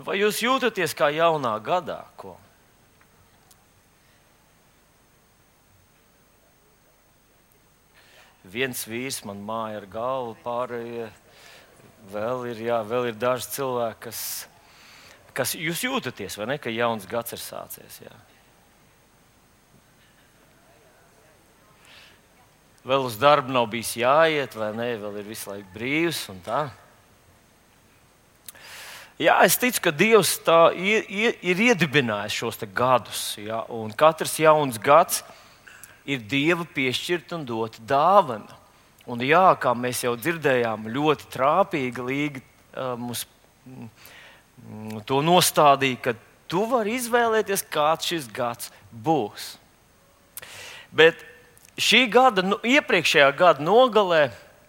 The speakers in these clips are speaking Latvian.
Vai jūs jūtaties kā jaunā gadā? Ko? Viens vīrs man māja ar galvu, pārējie vēl ir daži cilvēki, kas jūs jūtaties, vai ne, ka jauns gads ir sācies. Jā. Vēl uz darbu nav bijis jāiet, vai ne, vēl ir visu laiku brīvs un tā. Jā, es ticu, ka Dievs tā ir iedibinājis šos gadus, jā, un katrs jauns gads ir Dieva piešķirta un dota dāvana. Un jā, kā mēs jau dzirdējām, ļoti trāpīgi Līga mums to nostādīja, ka tu vari izvēlēties, kāds šis gads būs. Bet šī gada, iepriekšējā gada nogalē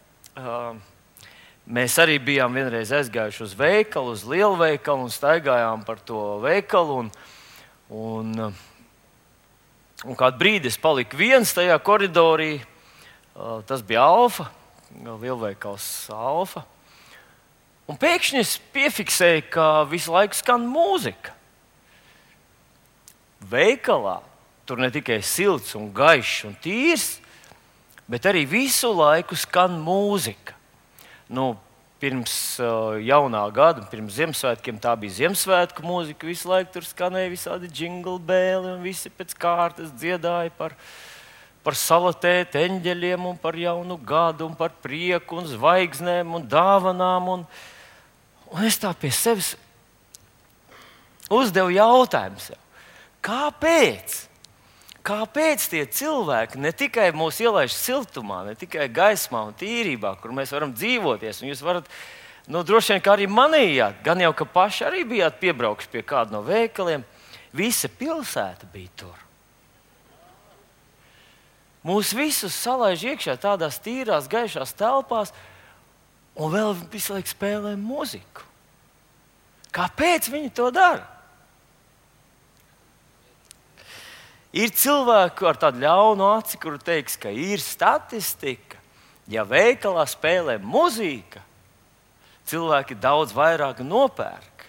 mēs arī bijām vienreiz aizgājuši uz veikalu, uz lielveikalu un staigājām par to veikalu. Un kādu brīdi es paliku viens tajā koridorī. Tas bija Alfa, lielveikals Alfa. Un pēkšņi es piefiksēju, ka visu laiku skan mūzika. Veikalā tur ne tikai silts un gaišs un tīrs, bet arī visu laiku skan mūzika. Pirms jaunā gada, pirms Ziemassvētkiem, tā bija Ziemassvētku mūzika. Visu laiku tur skanēja visādi jingle bēli, un visi pēc kārtas dziedāja par salatēt eņģeļiem, un par jaunu gadu, un par prieku, un zvaigznēm, un dāvanām. Un es tā pie sevis uzdevu jautājumu sev, kāpēc? Kāpēc tie cilvēki ne tikai mūs ielaiž siltumā, ne tikai gaismā un tīrībā, kur mēs varam dzīvoties, un jūs varat, droši vien, kā arī manījāt, gan jau, ka paši arī bijāt piebraukuši pie kāda no veikaliem, visa pilsēta bija tur. Mūs visus salaiž iekšā tādās tīrās, gaišās telpās, un vēl visu laiku spēlē muziku. Kāpēc viņi to dara? Ir cilvēki ar tādu ļaunu aci, kuru teiks, ka ir statistika. Ja veikalā spēlē mūzika, cilvēki daudz vairāk nopērk.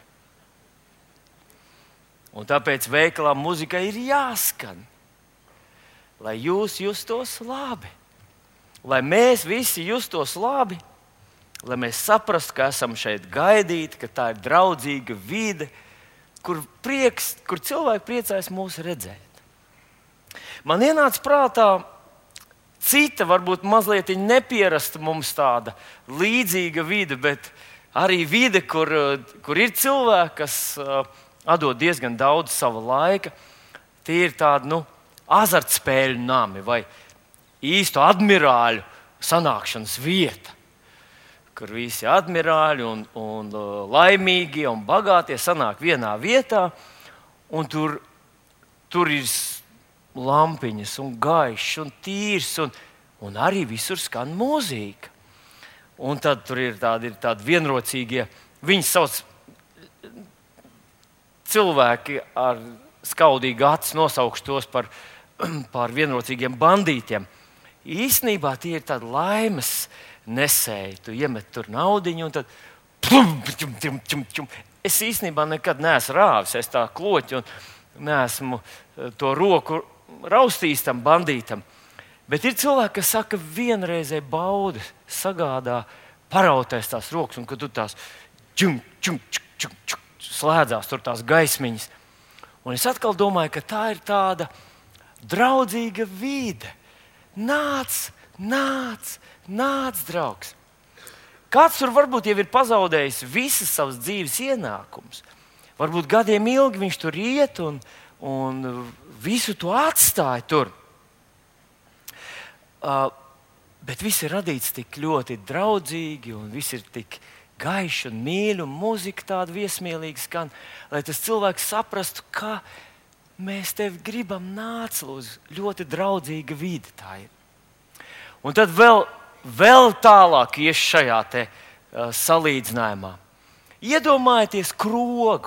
Un tāpēc veikalā mūzikai ir jāskan, lai jūs justos labi. Lai mēs visi justos labi, lai mēs saprastu, ka esam šeit gaidīti, ka tā ir draudzīga vide, kur cilvēki priecājas mūs redzēt. Man ienāca prātā cita, varbūt mazliet nepierasta mums tāda līdzīga vide, bet arī vide, kur ir cilvēki, kas atdod diezgan daudz sava laika. Tie ir tādi azartspēļu nami vai īstu admirāļu sanākšanas vieta, kur visi admirāļi un laimīgie un bagātie sanāk vienā vietā, un tur ir lampiņas un gaišs un tīrs, un arī visur skan mūzika. Un tad tur ir tādi vienrocīgie, viņi sauc cilvēki ar skaudīgu aci, nosaukšu tos par vienrocīgiem bandītiem. Īstenībā tie ir tādi laimes nesēji. Tu iemet tur naudiņu un tad plum, čum. Es īstenībā nekad neesmu rāvis, es tā kloķi un neesmu to roku raustījis tam bandītam. Bet ir cilvēki, kas saka, vienreizēji bauda sagādā parautais tās rokas, un kad tu tās slēdzās tur tās gaismiņas. Un es atkal domāju, ka tā ir tāda draudzīga vide. Nāc, draugs. Kāds tur varbūt jau ir pazaudējis visas savas dzīves ienākumus. Varbūt gadiem ilgi viņš tur iet un visu to atstāja tur. Bet viss ir radīts tik ļoti draudzīgi, un viss ir tik gaišs un mīļš, un mūzika tāda viesmīlīga skan, lai tas cilvēks saprastu, ka mēs tevi gribam, nāc uz ļoti draudzīga vide tā ir. Un tad vēl tālāk ies šajā te salīdzinājumā. Iedomājieties krogu.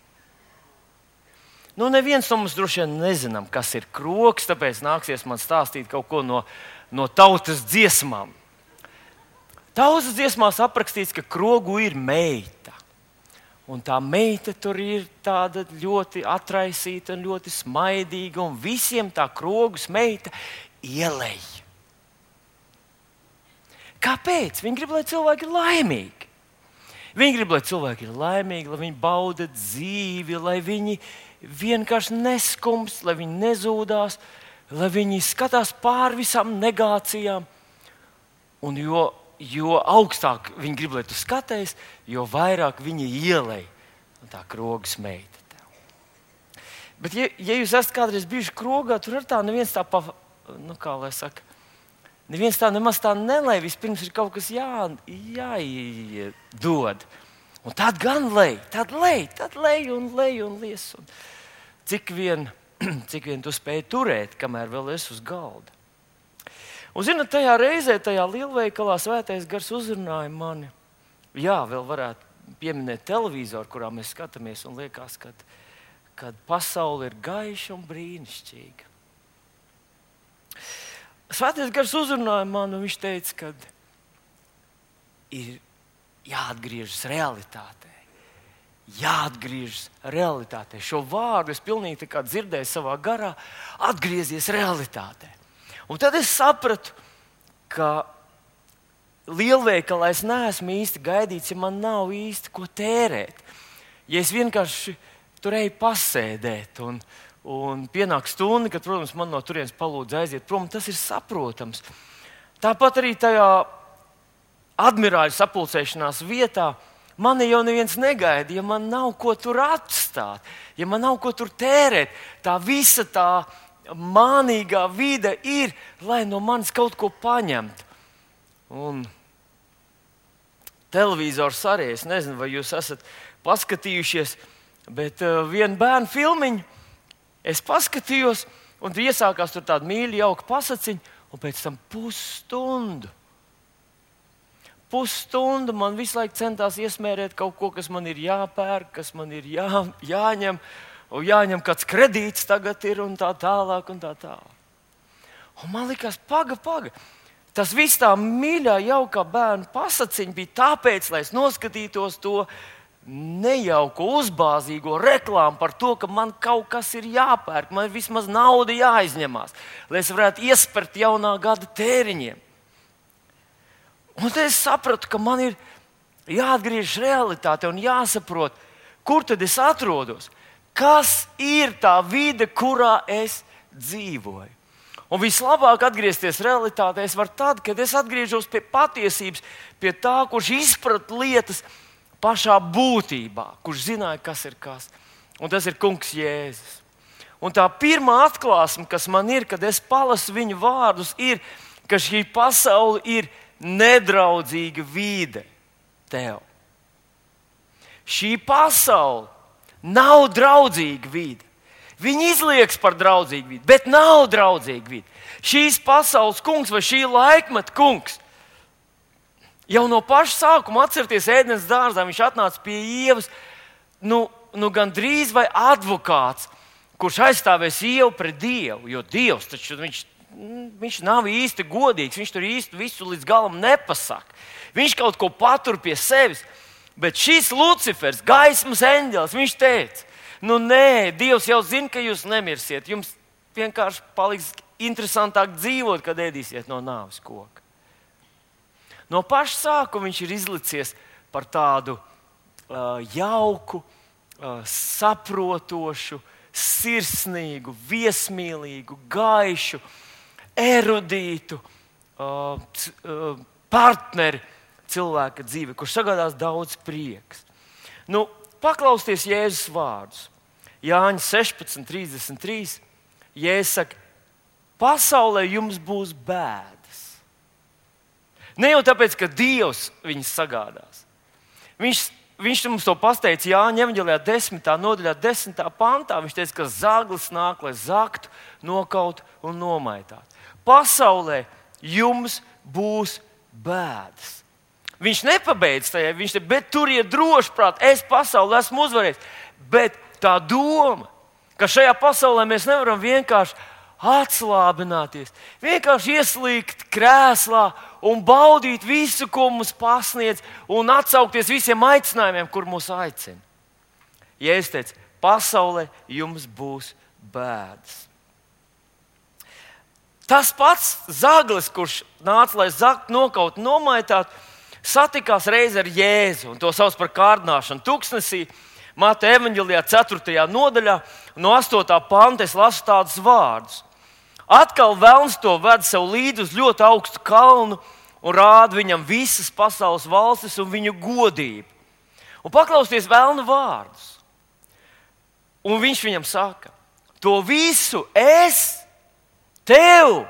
Neviens no mums droši vien nezinām, kas ir krogs, tāpēc nāksies man stāstīt kaut ko no tautas dziesmām. Tautas dziesmās aprakstīts, ka krogu ir meita. Un tā meita tur ir tāda ļoti atraisīta un ļoti smaidīga, un visiem tā krogus meita ielej. Kāpēc? Viņi grib, lai cilvēki ir laimīgi. Viņi grib, lai cilvēki ir laimīgi, lai viņi bauda dzīvi, lai viņi vienkārši neskumst, lai viņi nezūdās, lai viņi skatās pāri visām negācijām. Un jo augstāk viņi grib, lai tu skaties, jo vairāk viņi ielej tā krogas meita tev. Bet, ja jūs esat kādreiz bijuši krogā, tur ir tā neviens tā neviens tā nemaz tā nelej. Vispirms ir kaut kas jāiedod. Un tad gan lej, tad lej un lies. Un cik vien tu spēj turēt, kamēr vēl esi uz galda. Un, zināt, tajā reizē, tajā lielveikalā Svētais Gars uzrunāja mani. Jā, vēl varētu pieminēt televizoru, kurā mēs skatāmies, un liekas, ka pasaule ir gaiša un brīnišķīga. Svētais Gars uzrunāja mani, un viņš teica, ka ir jāatgriežas realitātē. Šo vārdu es pilnīgi dzirdēju savā garā, atgriezies realitātē. Un tad es sapratu, ka lielveikalā es neesmu īsti gaidīts, ja man nav īsti ko tērēt. Ja es vienkārši tur eju pasēdēt, un pienāk stunda, kad, protams, man no turienes palūdz aiziet prom, tas ir saprotams. Tāpat arī tajā admirāļu sapulcēšanās vietā mani jau neviens negaida, ja man nav ko tur atstāt, ja man nav ko tur tērēt. Tā visa tā mānīgā vide ir, lai no manis kaut ko paņemtu. Un televizors arī, es nezinu, vai jūs esat paskatījušies, bet vienu bērnu filmiņu es paskatījos, un iesākās tur tāda mīļa, jauka pasaciņa, un pēc tam pusstundu man visu laiku centās iesmērēt kaut ko, kas man ir jāpērk, kas man ir jāņem. Un jāņem kāds kredīts tagad ir un tā tālāk. Un man likās, paga. Tas viss tā mīļā, jaukā bērnu pasaciņa bija tāpēc, lai es noskatītos to nejauko, uzbāzīgo reklāmu par to, ka man kaut kas ir jāpērk, man vismaz nauda jāizņemās, lai es varētu iespert jaunā gada tēriņiem. Un tad es sapratu, ka man ir jāatgriežas realitāte un jāsaprot, kur tad es atrodos. Kas ir tā vide, kurā es dzīvoju? Un vislabāk atgriezties realitātē es varu tad, kad es atgriežos pie patiesības, pie tā, kurš izprata lietas pašā būtībā, kurš zināja, kas ir kas. Un tas ir Kungs Jēzus. Un tā pirmā atklāsme, kas man ir, kad es palasu viņa vārdus, ir, ka šī pasaule ir nedraudzīga vide tev. Šī pasaule nav draudzīga vide. Viņi izliekas par draudzīgu vidi, bet nav draudzīga vide. Šīs pasaules kungs vai šī laikmeta kungs jau no paša sākuma, atcerieties, Ēdenes dārzā viņš atnāca pie Ievas, gandrīz vai advokāts, kurš aizstāvēs Ievu pret Dievu. Jo Dievs taču viņš nav īsti godīgs, viņš tur īsti visu līdz galam nepasaka. Viņš kaut ko patur pie sevis. Bet šis Lucifers, gaismas eņģelis, viņš teica, nē, Dievs jau zina, ka jūs nemirsiet. Jums vienkārši paliks interesantāk dzīvot, kad ēdīsiet no nāves koka. No paša sākuma viņš ir izlicies par tādu jauku, saprotošu, sirsnīgu, viesmīlīgu, gaišu, erudītu partneri cilvēka dzīve, kurš sagādās daudz prieks. Paklausieties Jēzus vārdus. Jāņa 16:33. Jēzus saka, pasaulē jums būs bēdas. Ne jau tāpēc, ka Dievs viņus sagādās. Viņš mums to pateica Jāņa evaņģēlijā 10. nodaļā 10. pantā. Viņš teica, ka zaglis nāk, lai zaktu, nokautu un nomaitātu. Pasaulē jums būs bēdas. Viņš nepabeidz tajā, viņš teica, bet turiet droši prāt, es pasauli esmu uzvarējis. Bet tā doma, ka šajā pasaulē mēs nevaram vienkārši atslābināties, vienkārši ieslīgt krēslā un baudīt visu, ko mums pasniedz, un atsaukties visiem aicinājumiem, kur mūs aicina. Jēzus teica, pasaulē jums būs bēdas. Tas pats zaglis, kurš nāca, lai zagtu, nokautu, nomaitātu, satikās reiz ar Jēzu, un to sauc par kārdināšanu tuksnesī. Mateja evaņģelijā 4. nodaļā, no 8. panta es lasu tādus vārdus. Atkal velns to ved sev līdzi uz ļoti augstu kalnu un rāda viņam visas pasaules valstis un viņu godību. Un paklausieties velna vārdus. Un viņš viņam saka, to visu es tev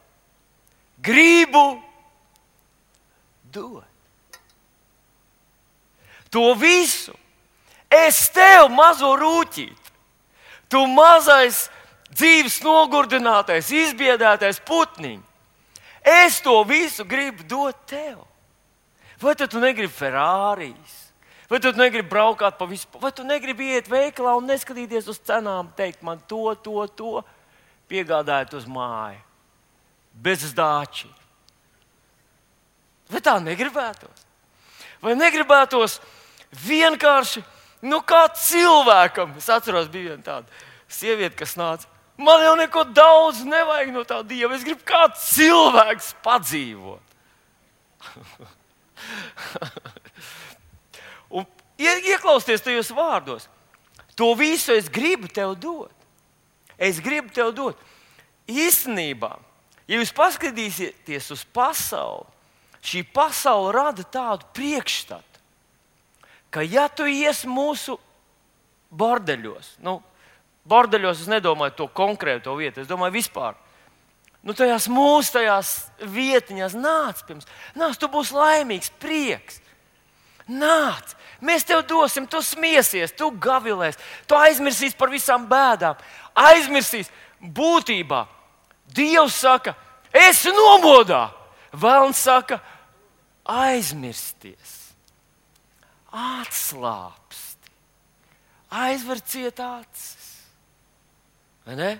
gribu dot. To visu es tev, mazo rūķīti, tu mazais dzīves nogurdinātais, izbiedētais putniņš. Es to visu gribu dot tev. Vai tu negribi Ferrārijas? Vai tu negribi braukāt pa visu? Vai tu negribi iet veikalā un neskatīties uz cenām, teikt man to, piegādājot uz māju? Bez dāči. Vai tā negribētos? Vai negribētos vienkārši, kā cilvēkam? Es atceros, bija viena tāda sieviete, kas nāca. Man jau neko daudz nevajag no tā Dieva. Es gribu kā cilvēks padzīvot. Un ieklausieties tajos vārdos. To visu es gribu tev dot. Es gribu tev dot. Īstenībā, ja jūs paskatīsieties uz pasauli, šī pasaule rada tādu priekšstatu, ka ja tu ies mūsu bordeļos, bordeļos es nedomāju to konkrēto vietu, es domāju vispār. Tajās vietiņās nāc, tu būsi laimīgs, prieks. Nāc, mēs tev dosim, tu smiesies, tu gavilēs, tu aizmirsīsi par visām bēdām. Aizmirsīsi būtībā. Dievs saka, esi nomodā. Velns saka, aizmirsties. Atslāpsti. Aizver ciet acis. Vai ne?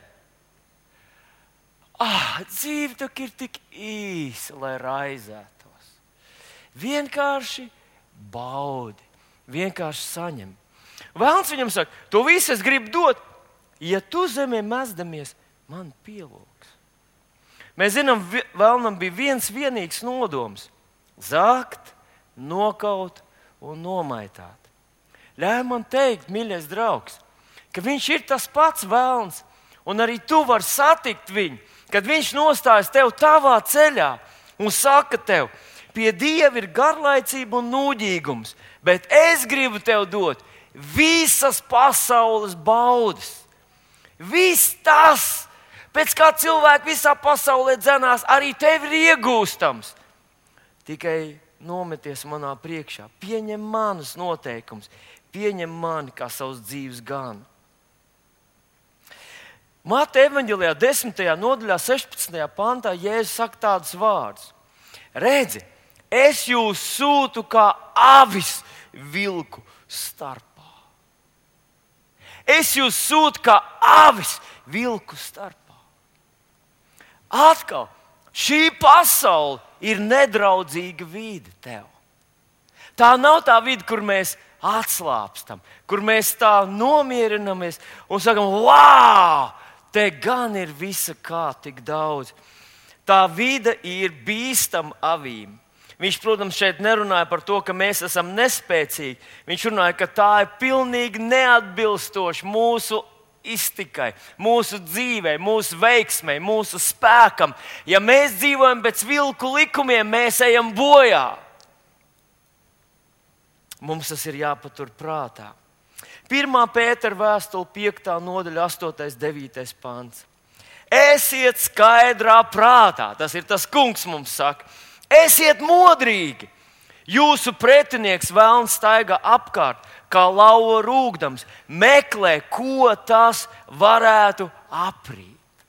Dzīve tak ir tik īsa, lai raizētos. Vienkārši baudi, vienkārši saņem. Velns viņam saka, to visu es gribu dot, ja tu zemē mezdamies, man pielūgs. Mēs zinām, velnam bija viens vienīgs nodoms – zākt, nokaut un nomaitāt. Ļauj man teikt, mīļais draugs, ka viņš ir tas pats velns, un arī tu vari satikt viņu, kad viņš nostājas tev tavā ceļā un saka tev, pie Dieva ir garlaicība un nūģīgums, bet es gribu tev dot visas pasaules baudas. Viss tas, pēc kā cilvēki visā pasaulē dzenās, arī tev ir iegūstams. Tikai nometies manā priekšā, pieņem manus noteikumus, pieņem mani kā savus dzīves ganu. Mateja evaņģelijā 10. nodaļā 16. pantā Jēzus saka tādus vārdus. Redzi, es jūs sūtu kā avis vilku starpā. Es jūs sūtu kā avis vilku starpā. Atkal, šī pasaule ir nedraudzīga vide tev. Tā nav tā vide, kur mēs atslāpstam, kur mēs tā nomierinamies un sakam, wow! Te gan ir visa kā tik daudz. Tā vide ir bīstama avīm. Viņš, protams, šeit nerunāja par to, ka mēs esam nespēcīgi. Viņš runāja, ka tā ir pilnīgi neatbilstoša mūsu iztikai, mūsu dzīvei, mūsu veiksmei, mūsu spēkam. Ja mēs dzīvojam pēc vilku likumiem, mēs ejam bojā. Mums tas ir jāpatur prātā. 1. Pētera vēstule 5. nodaļa 8. 9. pants. Esiet skaidrā prātā, tas ir tas kungs mums saka. Esiet modrīgi. Jūsu pretinieks velns staigā apkārt, kā lauva rūgdams, meklē, ko tas varētu aprīt.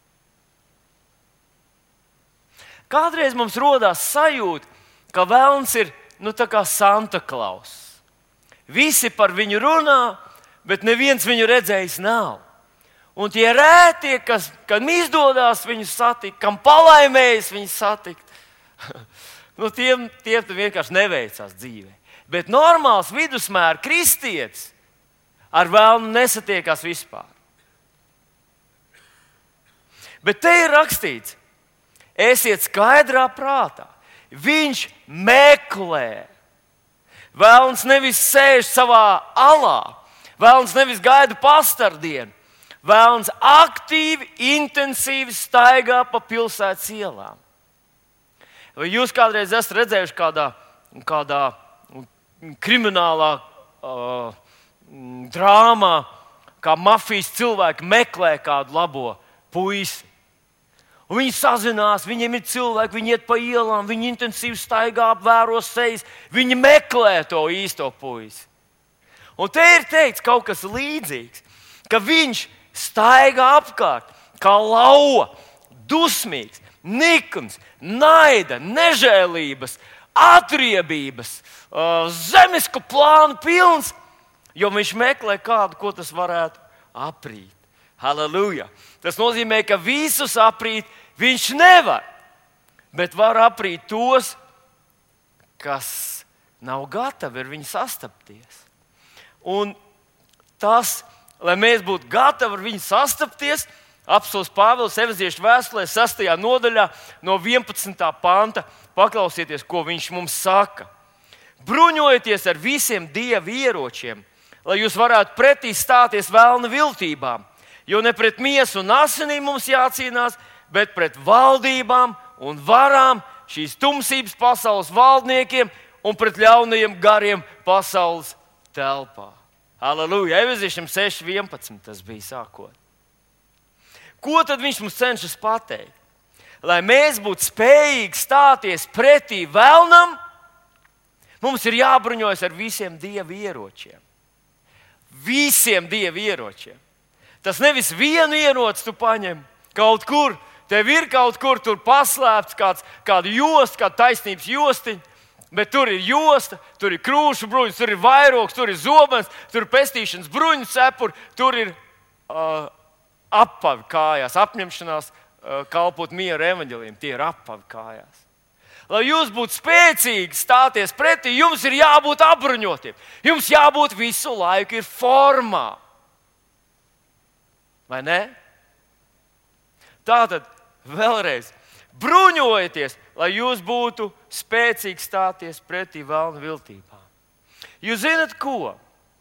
Kādreiz mums rodās sajūta, ka velns ir tā kā Santa Klaus. Visi par viņu runā, bet neviens viņu redzējis nav. Un tie rētie, kam izdodas viņu satikt, kam palaimējas viņu satikt, tiem vienkārši neveicās dzīvē. Bet normāls vidusmēra kristietis ar velnu nesatiekās vispār. Bet te ir rakstīts, esiet skaidrā prātā. Viņš meklē. Velns nevis sēž savā alā. Velns nevis gaida pastardienu. Velns aktīvi, intensīvi staigā pa pilsētas ielām. Vai jūs kādreiz esat redzējuši kādā kriminālā drāmā, kā mafijas cilvēki meklē kādu labo puisi? Un viņi sazinās, viņiem ir cilvēki, viņi iet pa ielām, viņi intensīvi staigā, apvēro sejas, viņi meklē to īsto puisi. Un te ir teikts kaut kas līdzīgs, ka viņš staigā apkārt, kā lauva, dusmīgs, nikns, naida, nežēlības, atriebības, zemisku plānu pilns, jo viņš meklē kādu, ko tas varētu aprīt. Halleluja! Tas nozīmē, ka visus aprīt viņš nevar, bet var aprīt tos, kas nav gatavi ar viņu sastapties. Un tas, lai mēs būtu gatavi ar viņu sastapties, apostuls Pāvils Efeziešu vēstulē 6. nodaļā no 11. panta, paklausieties, ko viņš mums saka. Bruņojieties ar visiem Dieva ieročiem, lai jūs varētu pretī stāties velna viltībām, jo ne pret miesu un asinīm mums jācīnās, bet pret valdībām un varām, šīs tumsības pasaules valdniekiem un pret ļaunajiem gariem pasaules telpā. Halleluja! Efeziešiem 6.11 tas bija sākot. Ko tad viņš mums cenšas pateikt? Lai mēs būtu spējīgi stāties pretī velnam, mums ir jābruņojas ar visiem Dieva ieročiem. Visiem Dieva ieročiem. Tas nevis vienu ieroci tu paņem kaut kur, tev ir kaut kur tur paslēpts kāda josta, kāda taisnības jostiņa, bet tur ir josta, tur ir krūšu bruņas, tur ir vairogs, tur ir zobens, tur ir pestīšanas bruņu cepuri, tur ir apavi kājās, apņemšanās kalpot mieru evaņģelijam, tie ir apavi kājās. Lai jūs būtu spēcīgi stāties pretī, jums ir jābūt apbruņotiem. Jums jābūt visu laiku ir formā. Vai ne? Tātad, vēlreiz, bruņojieties, lai jūs būtu spēcīgi stāties pretī velna viltībām. Jūs zinat, ko?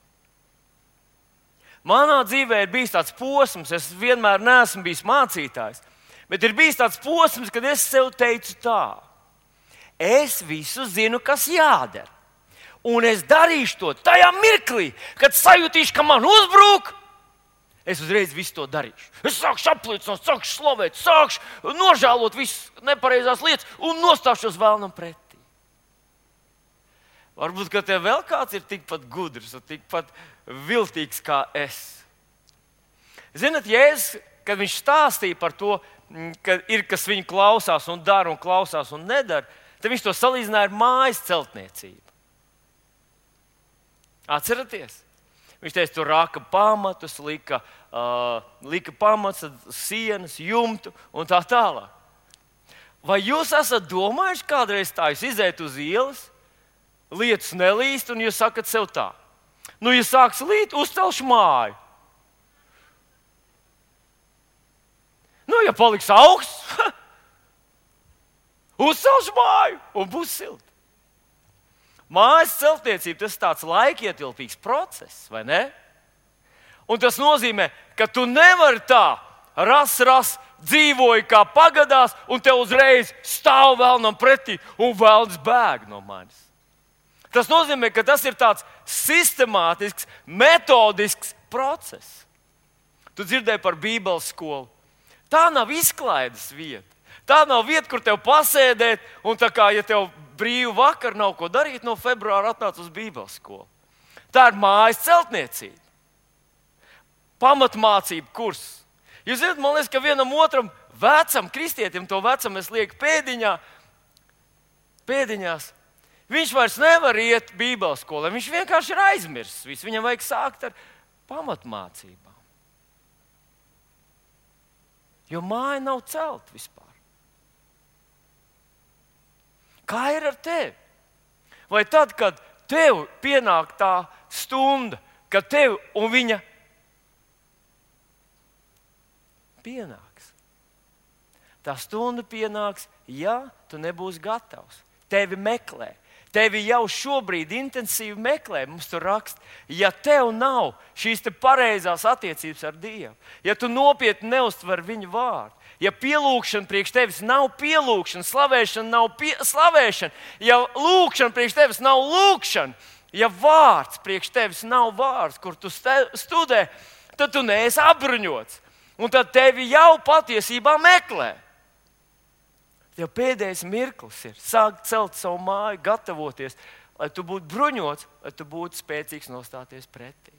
Manā dzīvē ir bijis tāds posms, es vienmēr neesmu bijis mācītājs, bet ir bijis tāds posms, kad es sev teicu tā. Es visu zinu, kas jādara. Un es darīšu to tajā mirklī, kad sajutīšu, ka man uzbrūk. Es uzreiz visu to darīšu. Es sākšu apliecināt, sākšu slavēt, sākšu nožēlot visas nepareizās lietas un nostāšos velnam pretī. Varbūt, ka tev vēl kāds ir tikpat gudrs un tikpat viltīgs kā es. Zinat, Jēzus, kad viņš stāstīja par to, ka ir kas viņu klausās un dara un klausās un nedara, tad viņš to salīdzināja ar mājas celtniecību. Atceraties? Viņš teica, tur rāka pamatus, lika pamats, sienas, jumtu un tā tālāk. Vai jūs esat domājuši kādreiz tā, jūs iziet uz ielas, lietus nelīst un jūs sakat sev tā. Nu, ja sāks līt, uzcelšu māju. Nu, ja paliks augsts, uzcelšu māju un būs silti. Mājas celtniecība, tas ir tāds laikietilpīgs process, vai ne? Un tas nozīmē, ka tu nevari tā ras, dzīvoji kā pagadās, un te uzreiz stāv velnam pretī, un velns bēg no manis. Tas nozīmē, ka tas ir tāds sistemātisks, metodisks process. Tu dzirdēji par Bībeles skolu. Tā nav izklaides vieta. Tā nav vieta, kur tev pasēdēt, un tā kā, ja tev brīvu vakaru nav ko darīt, no februāra atnāc uz Bībeles skolu. Tā ir mājas celtniecība. Pamatmācība kurs. Jūs zināt, man liekas, ka vienam otram vecam kristietim, to vecam es lieku pēdiņās, viņš vairs nevar iet Bībeles skolā. Viņš vienkārši ir aizmirsis visu. Viņam vajag sākt ar pamatmācībām. Jo māja nav celta vispār. Kā ir ar tevi? Vai tad, kad tev pienāk tā stunda, ka tev un viņa pienāks. Tā stunda pienāks, ja tu nebūsi gatavs. Tevi meklē. Tevi jau šobrīd intensīvi meklē. Mums tur raksta, ja tev nav šīs pareizās attiecības ar Dievu, ja tu nopietni neuztver viņa vārdu, ja pielūgšana priekš tevis nav pielūgšana, slavēšana nav slavēšana, ja lūgšana priekš tevis nav lūgšana, ja vārds priekš tevis nav vārds, kur tu studē, tad tu neesi apbruņots. Un tad tevi jau patiesībā meklē. Tev pēdējais mirklis ir sākt celt savu māju, gatavoties, lai tu būtu bruņots, lai tu būtu spēcīgs nostāties pretī.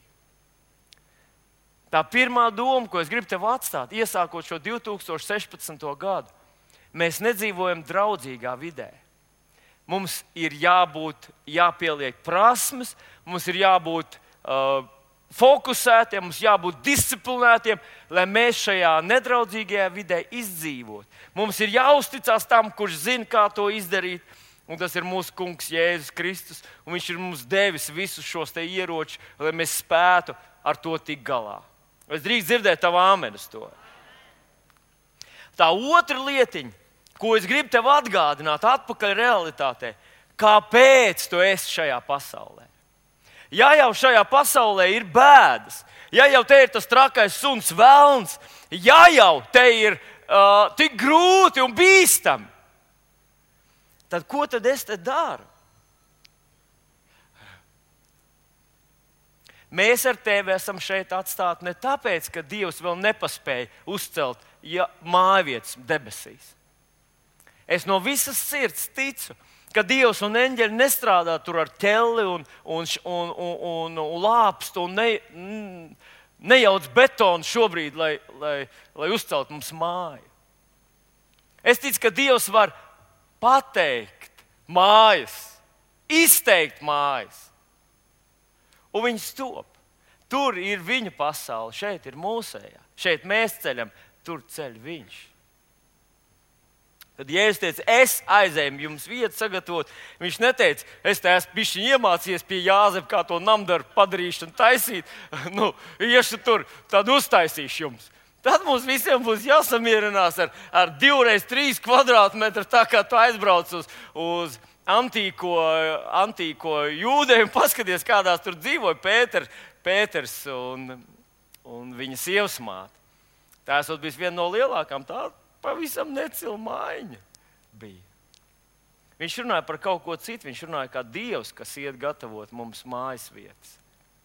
Tā pirmā doma, ko es gribu tev atstāt, iesākot šo 2016. gadu, mēs nedzīvojam draudzīgā vidē. Mums ir jāpieliek prasmes, mums ir jābūt fokusētiem, mums jābūt disciplinētiem, lai mēs šajā nedraudzīgajā vidē izdzīvotu. Mums ir jāuzticas tam, kurš zina, kā to izdarīt, un tas ir mūsu Kungs Jēzus Kristus. Viņš ir mums devis visus šos ieročus, lai mēs spētu ar to tikt galā. Es drīkst dzirdēt tavu āmeni uz to. Tā otra lietiņa, ko es gribu tev atgādināt, atpakaļ realitātei, kāpēc tu esi šajā pasaulē. Ja jau šajā pasaulē ir bēdas, ja jau te ir tas trakais suns velns, ja jau te ir tik grūti un bīstami, tad ko tad es te daru? Mēs ar tevi esam šeit atstāti ne tāpēc, ka Dievs vēl nepaspēja uzcelt mājvietas debesīs. Es no visas sirds ticu, ka Dievs un eņģeļi nestrādā tur ar ķelli un lāpstu un nejauc betonu šobrīd, lai uzcelt mums māju. Es ticu, ka Dievs var pateikt mājas, izteikt mājas, un viņas top. Tur ir viņa pasaule, šeit ir mūsējā, šeit mēs ceļam, tur ceļ viņš. Tad Jēzus teica, es aizēju jums vietu sagatavot. Viņš neteica, es te esmu bišķiņ iemācījies pie Jāzepa, kā to namdarbu padarīšanu taisīt. Iešu tur, tad uztaisīšu jums. Tad mums visiem būs jāsamierinās ar 2x3 kvadrātmetru, tā kā tu aizbrauc uz antīko Jūdeju un paskaties, kādās tur dzīvoja Pēters un viņa sievas māte. Tā esot bijis viena no lielākām, tā pavisam necila mājiņa bija. Viņš runāja par kaut ko citu, viņš runāja kā Dievs, kas iet gatavot mums mājas vietas.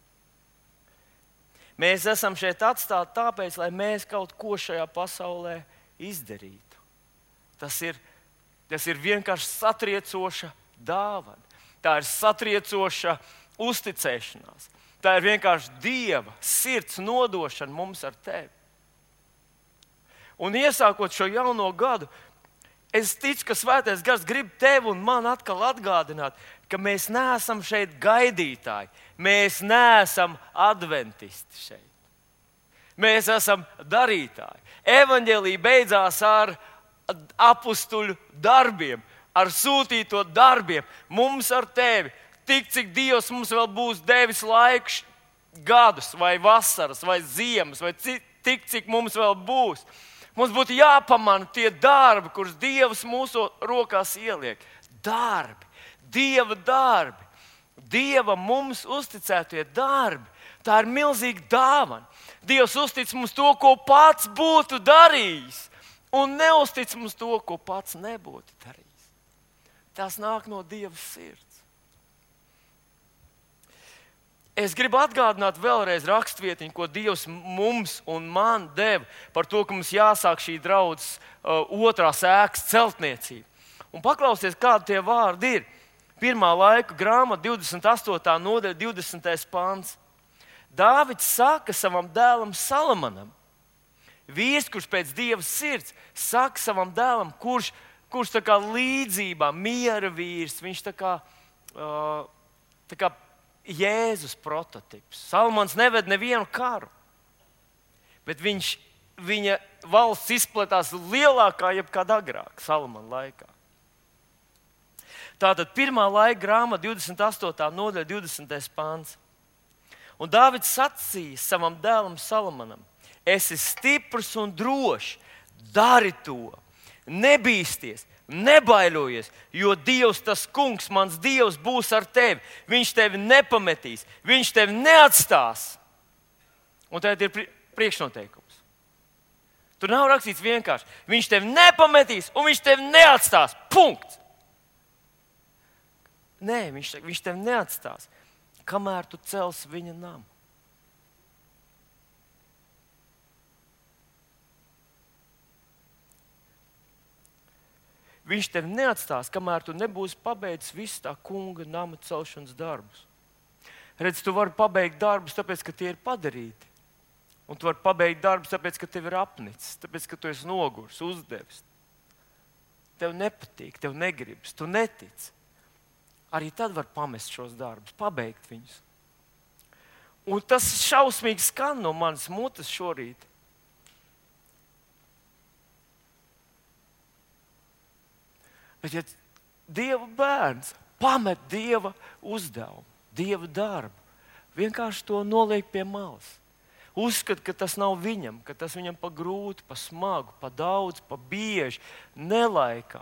Mēs esam šeit atstāti tāpēc, lai mēs kaut ko šajā pasaulē izdarītu. Tas ir vienkārši satriecoša dāvana. Tā ir satriecoša uzticēšanās. Tā ir vienkārši Dieva sirds nodošana mums ar tevi. Un iesākot šo jauno gadu, es ticu, ka Svētais Gars grib tevi un man atkal atgādināt, ka mēs neesam šeit gaidītāji. Mēs neesam adventisti šeit. Mēs esam darītāji. Evaņģēlija beidzās ar apustuļu darbiem, ar sūtīto darbiem. Mums ar tevi, tik cik Dievs mums vēl būs devis laiks, gadus, vai vasaras, vai ziemas, vai tik cik mums vēl būs. Mums būtu jāpamana tie darbi, kurus Dievs mūsu rokās ieliek. Darbi, Dieva darbi, Dieva mums uzticētie darbi. Tā ir milzīga dāvana. Dievs uztic mums to, ko pats būtu darījis, un neuztic mums to, ko pats nebūtu darījis. Tas nāk no Dieva sirds. Es gribu atgādināt vēlreiz rakstvietiņu, ko Dievs mums un man deva par to, ka mums jāsāk šī draudzes otrās ēkas celtniecība. Un paklausieties, kādi tie vārdi ir. Pirmā laika grāmata, 28. nodaļa, 20. pants. Dāvids saka savam dēlam Salamanam, vīrs, kurš pēc Dieva sirds, saka savam dēlam, kurš tā kā līdzībā, miera vīrs, viņš tā kā Jēzus prototips. Salamans neved nevienu karu, bet viņa valsts izplatās lielākā jebkad agrāk, Salamana laikā. Tātad pirmā laika grāmata, 28. nodaļa, 20. pāns. Un Dāvids sacīja savam dēlam Salamonam: esi stiprs un drošs, dari to, nebīsties, nebaidojies, jo Dievs, tas kungs, mans Dievs, būs ar tevi. Viņš tevi nepametīs, viņš tevi neatstās. Un tad ir priekšnoteikums. Tur nav rakstīts vienkārši: viņš tevi nepametīs un viņš tevi neatstās. Punkts. Nē, viņš tevi neatstās, kamēr tu celsi viņa namu. Viņš tevi neatstās, kamēr tu nebūsi pabeidzis visu tā kunga nama celšanas darbus. Redz, tu vari pabeigt darbus, tāpēc, ka tie ir padarīti. Un tu vari pabeigt darbus, tāpēc, ka tev ir apnicis, tāpēc, ka tu esi noguris, uzdevis. Tev nepatīk, tev negribas, tu netici. Arī tad var pamest šos darbus, pabeigt viņus. Un tas šausmīgi skan no manas mutes šorīt. Bet ja Dieva bērns pamet Dieva uzdevumu, Dieva darbu, vienkārši to noliek pie malas. Uzskat, ka tas nav viņam, ka tas viņam pa grūti, pa smagu, pa daudz, pa bieži, nelaikā.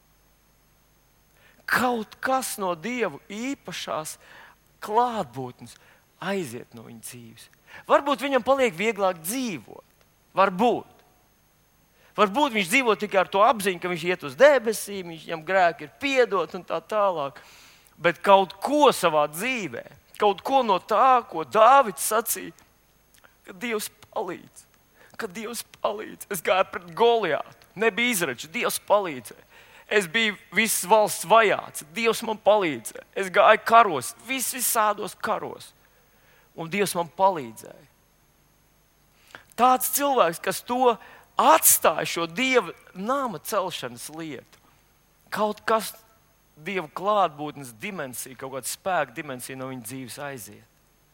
Kaut kas no Dieva īpašās klātbūtnes aiziet no viņa dzīves. Varbūt viņam paliek vieglāk dzīvot. Varbūt viņš dzīvo tikai ar to apziņu, ka viņš iet uz debesīm, viņam grēki ir piedot un tā tālāk. Bet kaut ko savā dzīvē, kaut ko no tā, ko Dāvids sacīja, ka Dievs palīdz. Es gāju pret Goliātu, nebija izraču, Dievs palīdzēja. Es biju visas valsts vajāts, Dievs man palīdzēja. Es gāju karos, visādos karos, un Dievs man palīdzēja. Tāds cilvēks, kas to atstāja, šo Dieva nama celšanas lietu, kaut kas Dieva klātbūtnes dimensija, kaut kāda spēka dimensija no viņa dzīves aiziet.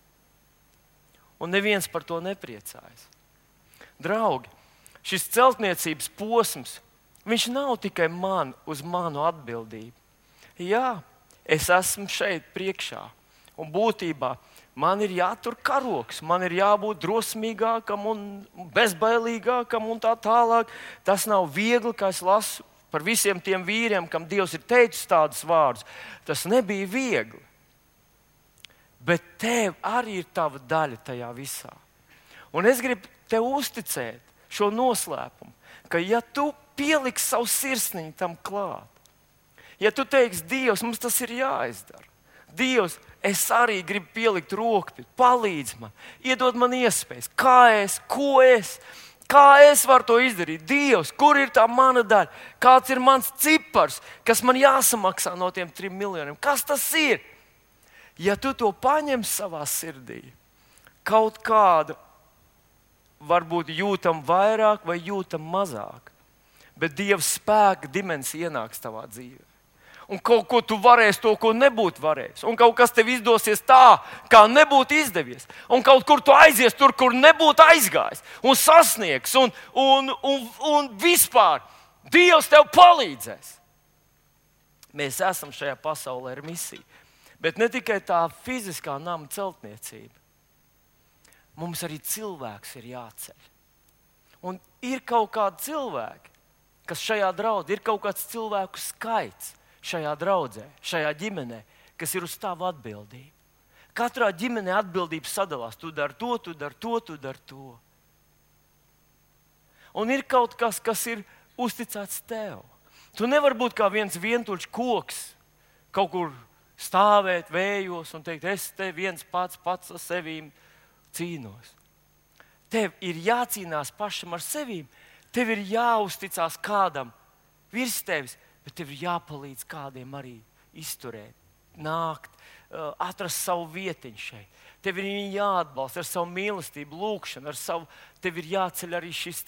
Un neviens par to nepriecājas. Draugi, šis celtniecības posms, viņš nav tikai uz manu atbildību. Jā, es esmu šeit priekšā, un būtībā man ir jātur karoks, man ir jābūt drosmīgākam un bezbailīgākam un tā tālāk. Tas nav viegli, kā es lasu par visiem tiem vīriem, kam Dievs ir teicis tādus vārdus. Tas nebija viegli. Bet tev arī ir tava daļa tajā visā. Un es gribu tev uzticēt šo noslēpumu, ka ja tu pieliksi savu sirsniņu tam klāt, ja tu teiksi: Dievs, mums tas ir jāizdara. Dievs, es arī gribu pielikt roku, palīdz man, iedod man iespējas, kā es varu to izdarīt. Dievs, kur ir tā mana daļa? Kāds ir mans cipars, kas man jāsamaksā no tiem 3 miljoniem? Kas tas ir? Ja tu to paņem savā sirdī, kaut kādu varbūt jūtam vairāk vai jūtam mazāk, bet Dieva spēka dimensija ienāks tavā dzīvē. Un kaut ko tu varēsi, to, ko nebūtu varējis. Un kaut kas tev izdosies tā, kā nebūtu izdevies. Un kaut kur tu aizies tur, kur nebūtu aizgājis. Un sasniegs. Un vispār Dievs tev palīdzēs. Mēs esam šajā pasaulē ar misiju. Bet ne tikai tā fiziskā nama celtniecība. Mums arī cilvēks ir jāceļ. Un ir kaut kādi cilvēki, kas šajā draudzē, ir kaut kāds cilvēku skaits šajā draudzē, šajā ģimenē, kas ir uz tavu atbildību. Katrā ģimenē atbildība sadalās. Tu dari to, tu dari to, tu dari to. Un ir kaut kas, kas ir uzticēts tev. Tu nevari būt kā viens vientuļš koks, kaut kur stāvēt vējos un teikt: es te viens pats ar sevīm cīnos. Tev ir jācīnās pašam ar sevīm. Tev ir jāuzticās kādam virs tevis, bet tev ir jāpalīdz kādiem arī izturēt, nākt, atrast savu vietiņu šeit. Tev ir jāatbalsta ar savu mīlestību, lūgšanu, tev ir jāceļ arī šis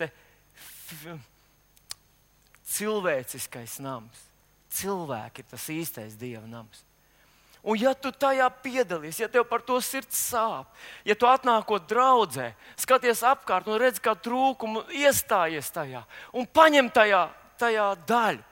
cilvēciskais nams. Cilvēki ir tas īstais Dieva nams. Un ja tu tajā piedalies, ja tev par to sirds sāp, ja tu atnākot draudzē, skaties apkārt un redz, kā trūkumu iestājies tajā un paņem tajā daļu,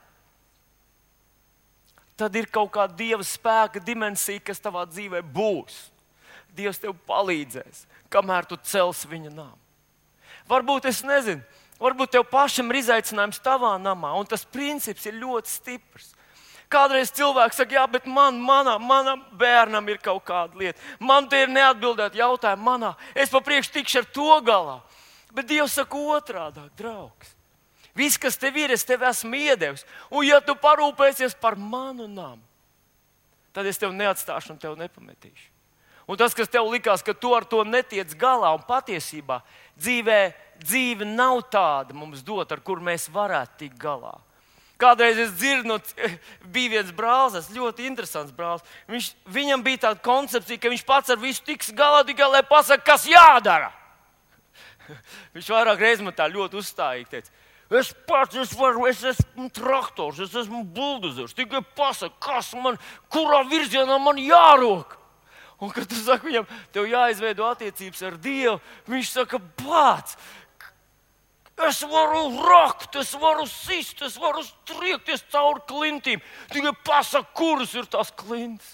tad ir kaut kāda Dieva spēka dimensija, kas tavā dzīvē būs. Dievs tev palīdzēs, kamēr tu celsi viņa namu. Varbūt, es nezinu, varbūt tev pašam ir izaicinājums tavā namā, un tas princips ir ļoti stiprs. Kādreiz cilvēks saka, jā, bet manam bērnam ir kaut kāda lieta. Man te ir neatbildēti jautājumi Es pa priekšu tikšu ar to galā. Bet Dievs saka otrādāk, draugs. Viss, kas tev ir, es tev esmu iedevis. Un ja tu parūpēsies par manu namu, tad es tev neatstāšu un tev nepametīšu. Un tas, kas tev likās, ka tu ar to netiec galā, un patiesībā dzīve nav tāda mums dot, ar kur mēs varētu tikt galā. Kādreiz es dzirdu, bija viens brālis, ļoti interesants brālis. Viņam bija tāda koncepcija, ka viņš pats ar visu tiks galā, tikai lai pasaka, kas jādara. Viņš vairāk reizes man tā ļoti uzstājīgi teica, es esmu traktors, es esmu buldozers, tikai pasaka, kurā virzienā man jārok. Un, kad tu saki viņam, tev jāizveido attiecības ar Dievu, viņš saka, bāc, es varu rakt, es varu sist, es varu striekties cauri klintīm. Tikai pasaka, kuras ir tās klintis.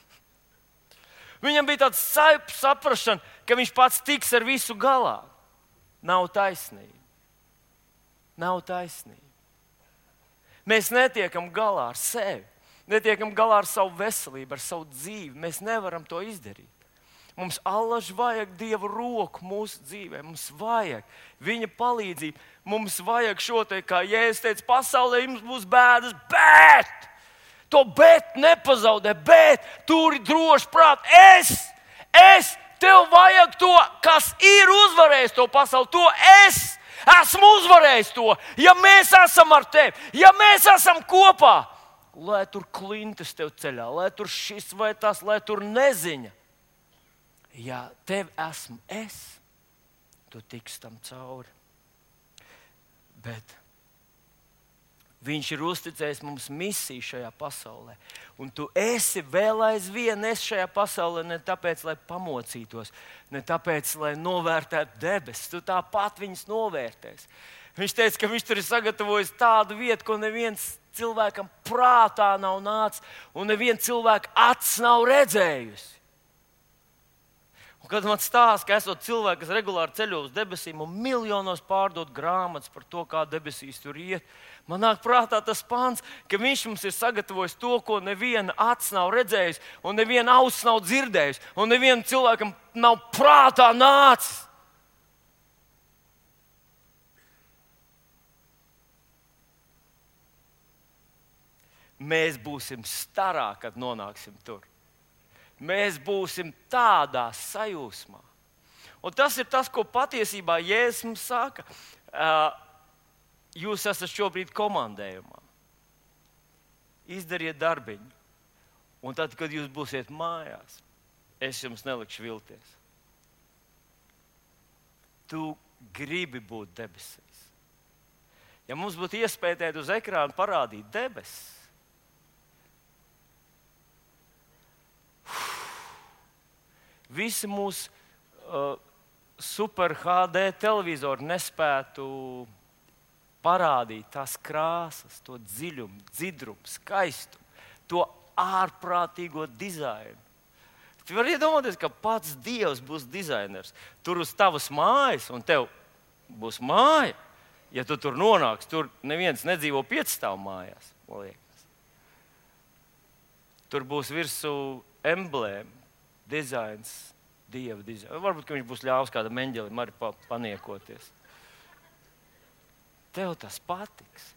Viņam bija tāds saprašana, ka viņš pats tiks ar visu galā. Nav taisnība. Nav taisnība. Mēs netiekam galā ar sevi. Netiekam galā ar savu veselību, ar savu dzīvi. Mēs nevaram to izdarīt. Mums allaž vajag Dieva roku mūsu dzīvē. Mums vajag viņa palīdzību. Mums vajag šo te, kā Jēzus teica, pasaulē jums būs bēdas, bet to bet nepazaudē, bet turi droši prāt. Tev vajag to, kas ir uzvarējis to pasauli, to es esmu uzvarējis to. Ja mēs esam ar tevi, ja mēs esam kopā, lai tur klintis tev ceļā, lai tur šis vai tas, lai tur neziņa. Ja tev esmu es, tu tiks tam cauri. Bet viņš ir uzticējis mums misiju šajā pasaulē. Un tu esi vēl aizvien šajā pasaulē ne tāpēc, lai pamocītos, ne tāpēc, lai novērtētu debesis. Tu tāpat viņus novērtēsi. Viņš teica, ka viņš tur ir sagatavojis tādu vietu, ko neviens cilvēkam prātā nav nācis, un neviens cilvēka acis nav redzējusi. Un kad man stāsta, ka esot cilvēki, kas regulāri ceļo uz debesīm un miljonos pārdod grāmatas par to, kā debesīs tur iet, man nāk prātā tas pants, ka viņš mums ir sagatavojis to, ko neviena acis nav redzējusi, un neviena auss nav dzirdējusi, un nevienam cilvēkam nav prātā nācis. Mēs būsim starā, kad nonāksim tur. Mēs būsim tādā sajūsmā. Un tas ir tas, ko patiesībā Jēzus mums saka. Jūs esat šobrīd komandējumā. Izdariet darbiņu. Un tad, kad jūs būsiet mājās, es jums nelikšu vilties. Tu gribi būt debesīs. Ja mums būtu iespēja tēt uz ekrāna parādīt debesis, visi mūsu super HD televizori nespētu parādīt tās krāsas, to dziļumu, dzidrumu, skaistumu, to ārprātīgo dizainu. Tu vari iedomāties, ka pats Dievs būs dizainers. Tur uz tavas mājas, un tev būs māja. Ja tu tur nonāks, tur neviens nedzīvo 5 stāvu mājās, man liekas. Tur būs virsū emblēma, dizains, Dieva dizains. Varbūt, ka viņš būs ļāvis kādam eņģelim arī paniekoties. Tev tas patiks.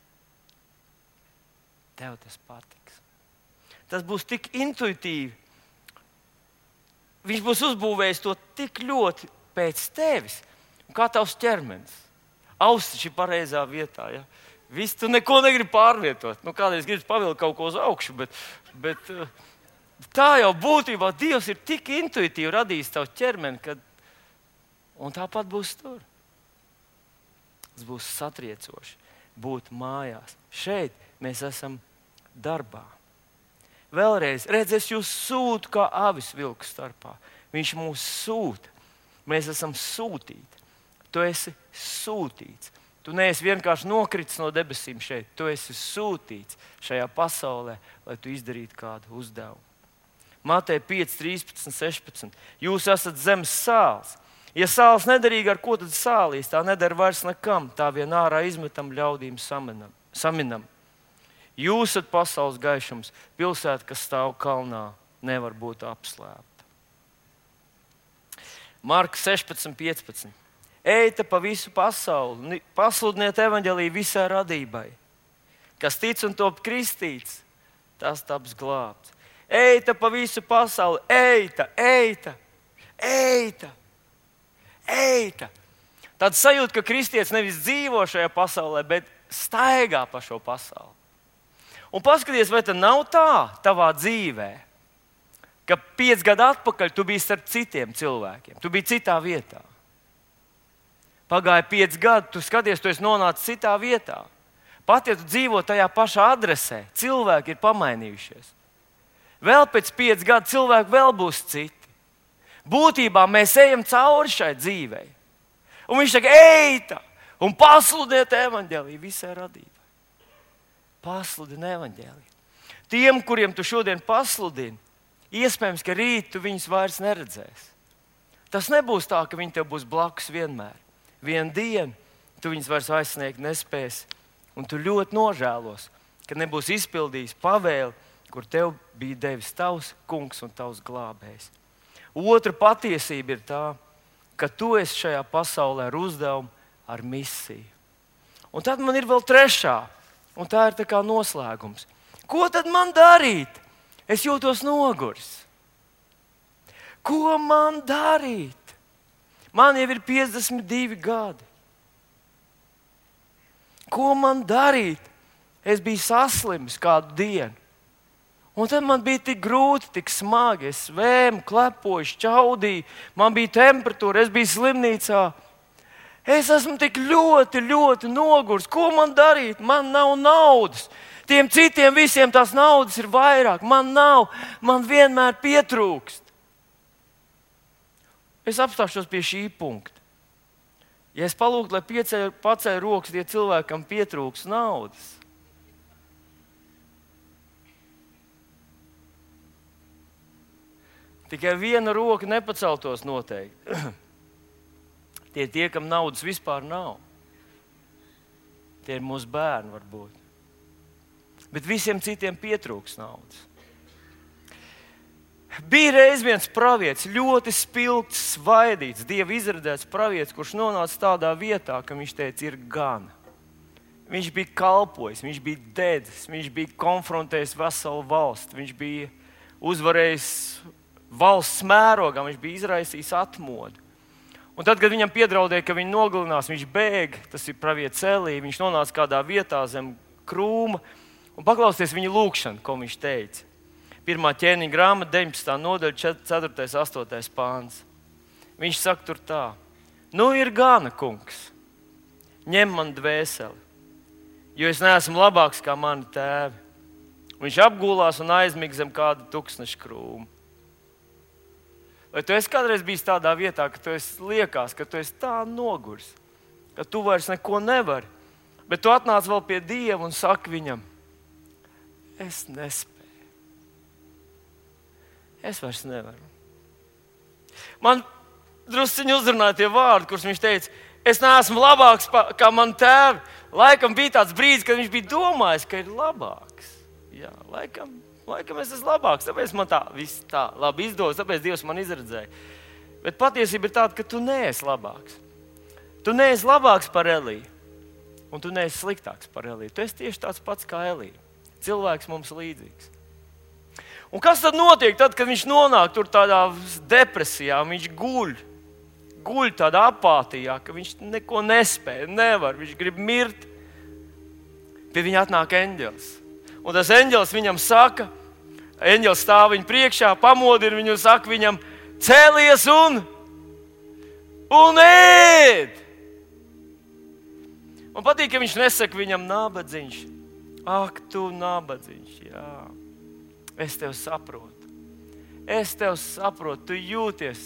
Tev tas patiks. Tas būs tik intuitīvi. Viņš būs uzbūvējis to tik ļoti pēc tevis, kā tavs ķermenis. Ausis ir pareizā vietā. Ja? Viss, tu neko negribi pārvietot. Kādreiz gribi pavilkt kaut ko uz augšu, bet tā jau būtībā Dievs ir tik intuitīvi radījis tavu ķermeni, un tāpat būs tur. Tas būs satriecoši būt mājās. Šeit mēs esam darbā. Vēlreiz, redz, es jūs sūtu kā avis vilku starpā. Viņš mūs sūta. Mēs esam sūtīti. Tu esi sūtīts. Tu neesi vienkārši nokritis no debesīm šeit. Tu esi sūtīts šajā pasaulē, lai tu izdarītu kādu uzdevumu. Mateja 5, 13, 16. Jūs esat zemes sāls. Ja sāls nederīga, ar ko tad sālīs? Tā nedara vairs nekam. Tā vien ārā izmetam ļaudīm saminam. Jūs esat pasaules gaišums. Pilsēta, kas stāv kalnā, nevar būt apslēpta. Marka 16, 15. Eita pa visu pasauli, pasludiniet evaņģēliju visai radībai. Kas tic un top kristīts, tas taps glābts. Eita pa visu pasauli, eita, eita, eita, eita. Tad sajūta, ka kristietis nevis dzīvo šajā pasaulē, bet staigā pa šo pasauli. Un paskaties, vai tas nav tā tavā dzīvē, ka 5 gadu atpakaļ tu biji starp citiem cilvēkiem, tu biji citā vietā. Pagāja 5 gadi, tu skaties, tu esi nonācis citā vietā. Pat ja tu dzīvo tajā pašā adresē, cilvēki ir pamainījušies. Vēl pēc 5 gadu cilvēki vēl būs citi. Būtībā mēs ejam cauri šai dzīvei. Un viņš saka, eita un pasludiniet evaņģēliju visai radībai. Pasludini evaņģēliju. Tiem, kuriem tu šodien pasludini, iespējams, ka rīt tu viņus vairs neredzēsi. Tas nebūs tā, ka viņi tev būs blakus vienmēr. Vienu dienu tu viņus vairs aizsniegt nespēsi, un tu ļoti nožēlos, ka nebūs izpildījis pavēli, kur tev bija devis tavs kungs un tavs glābējs. Otra patiesība ir tā, ka tu esi šajā pasaulē ar uzdevumu, ar misiju. Un tad man ir vēl trešā, un tā ir tā kā noslēgums. Ko tad man darīt? Es jūtos noguris. Ko man darīt? Man jau ir 52 gadi. Ko man darīt? Es biju saslimis kādu dienu. Un tad man bija tik grūti, tik smagi. Es svēmu, klepoju, šķaudīju, man bija temperatūra, es biju slimnīcā. Es esmu tik ļoti, ļoti nogurs. Ko man darīt? Man nav naudas. Tiem citiem visiem tās naudas ir vairāk. Man nav, man vienmēr pietrūkst. Es apstāšos pie šī punkta. Ja es palūgtu, lai paceļ rokas tie cilvēkam pietrūks naudas, tikai viena roka nepaceltos noteikti. Tie, kam naudas vispār nav. Tie ir mūsu bērni varbūt. Bet visiem citiem pietrūks naudas. Bija reiz viens pravietis, ļoti spilgts, svaidīts, Dieva izredzēts pravietis, kurš nonāca tādā vietā, ka viņš teica, ir gana. Viņš bija kalpojis, viņš bija dedzis, viņš bija konfrontējis veselu valsti, viņš bija uzvarējis valsts mērogā, viņš bija izraisījis atmodu. Un tad, kad viņam piedraudēja, ka viņu nogalinās, viņš bēga, tas ir pravietis Elija, viņš nonāca kādā vietā zem krūma un paklausties viņa lūgšanu, ko viņš teica. 1. ķēniņa grāmata, 19. nodaļa, 4. 8. pāns. Viņš saka tur tā: nu ir gana, kungs, ņem man dvēseli, jo es neesmu labāks kā mani tēvi. Viņš apgulās un aizmiga zem kāda tuksneša krūma. Vai tu esi kādreiz bijis tādā vietā, ka tu liekas, ka tu esi tā nogurs, ka tu vairs neko nevari, bet tu atnāc vēl pie Dieva un saki viņam, es nespēju. Es vairs nevaru. Man drusciņi uzrunāja tie vārdi, kurus viņš teica, es neesmu labāks kā man tēvi. Laikam bija tāds brīdis, kad viņš bija domājis, ka ir labāks. Jā, laikam es esmu labāks, tāpēc man viss tā labi izdodas, tāpēc Dievs man izredzēja. Bet patiesība ir tāda, ka tu neesi labāks. Tu neesi labāks par Eliju, un tu neesi sliktāks par Eliju. Tu esi tieši tāds pats kā Elija. Cilvēks mums līdzīgs. Un kas tad notiek, tad, kad viņš nonāk tur tādā depresijā, viņš guļ tādā apātijā, ka viņš neko nespēja, nevar, viņš grib mirt. Pie viņa atnāk eņģelis. Un tas eņģelis viņam saka, eņģelis stāv viņa priekšā, pamodina viņu un saka viņam, cēlies un ēd! Man patīk, ka viņš nesaka viņam nabadziņš. Ak, tu nabadziņš, jā. Es tev saprotu. Tu jūties.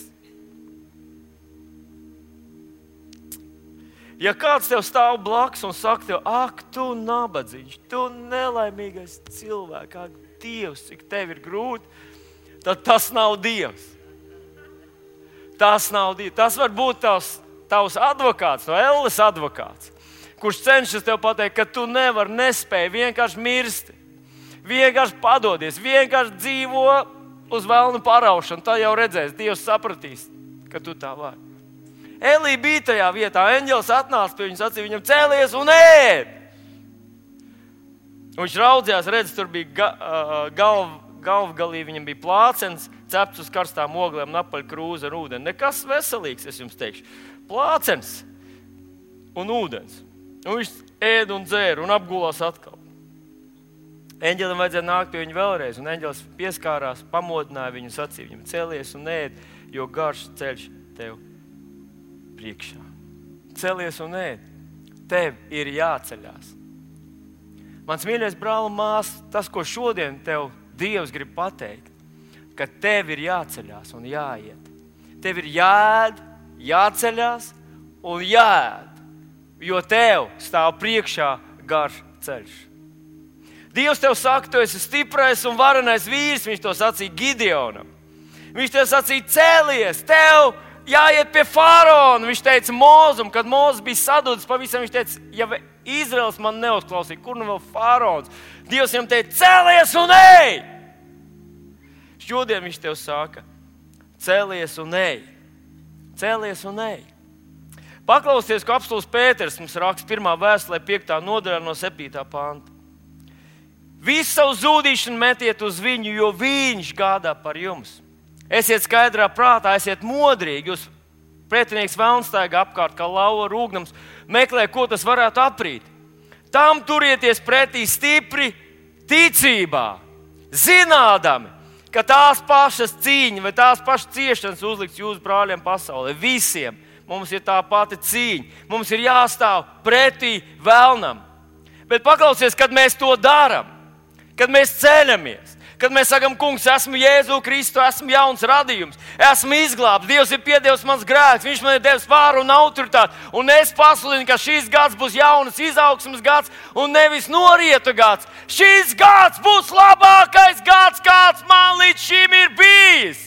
Ja kāds tev stāv blakus un saka tev, ak, tu nabadziņš, tu nelaimīgais cilvēks, ak, Dievs, cik tev ir grūti, tad tas nav Dievs. Tas nav Dievs. Tas var būt tavs advokāts, no elles advokāts, kurš cenšas tev pateikt, ka tu nespēji vienkārši mirsti, vienkārši padodies, vienkārši dzīvo uz velnu paraušanu. Tad jau redzēs, Dievs sapratīs, ka tu tā vari. Elija bija tajā vietā, eņģelis atnāca pie viņas, sacīja viņam: cēlies un ēd! Un viņš raudzījās, redz, tur bija galvgalī, viņam bija plācens, cepts uz karstām oglēm un apaļ krūze ar ūdeni. Nekas veselīgs, es jums teikšu. Plācens un ūdens. Un viņš ēd un dzēra un apgulās atkal. Eņģelim vajadzēja nākt pie viņa vēlreiz, un eņģelis pieskārās, pamodināja viņu un sacīja viņam: cēlies un ēd, jo garš ceļš tev priekšā. Cēlies un ēd, tev ir jāceļās. Mans mīļais brāl un māsa, tas, ko šodien tev Dievs grib pateikt, ka tev ir jāceļās un jāiet. Tev ir jāēd, jāceļās un jāēd, jo tev stāv priekšā garš ceļš. Dievs tev saka, tu esi stiprais un varenais vīrs, viņš to sacīja Gideonam. Viņš tev sacīja: cēlies, tev jāiet pie faraona. Viņš teica Mozum, kad Mozes bija sadūdzis pavisam, viņš teica: ja Izraels man neuzklausīja, kur nu vēl faraons? Dievs viņam teica: cēlies un ej! Šodien viņš tev saka: cēlies un ej! Cēlies un ej! Paklausies, ko apostuls Pēters mums raksta 1. vēstulē 5. nodaļā no 7. panta. Visu savu zūdīšanu metiet uz viņu, jo viņš gādā par jums. Esiet skaidrā prātā, esiet modrīgi. Jūs pretinieks velns staigā apkārt kā lauva rūgnams, meklē, ko tas varētu aprīt. Tam turieties pretī stipri ticībā, zinādami, ka tās pašas cīņas vai tās pašas ciešanas uzliks jūsu brāļiem pasaulē. Visiem mums ir tā pati cīņa. Mums ir jāstāv pretī velnam. Bet paklausies, kad mēs to darām, kad mēs ceļamies, kad mēs sakam: Kungs, esmu Jēzu Kristu, esmu jauns radījums, esmu izglābts, Dievs ir piedevis mans grēks, Viņš man ir devis vāru un autoritāti, un es pasludinu, ka šīs gads būs jaunas izaugsmes gads un nevis norietu gads. Šīs gads būs labākais gads, kāds man līdz šim ir bijis.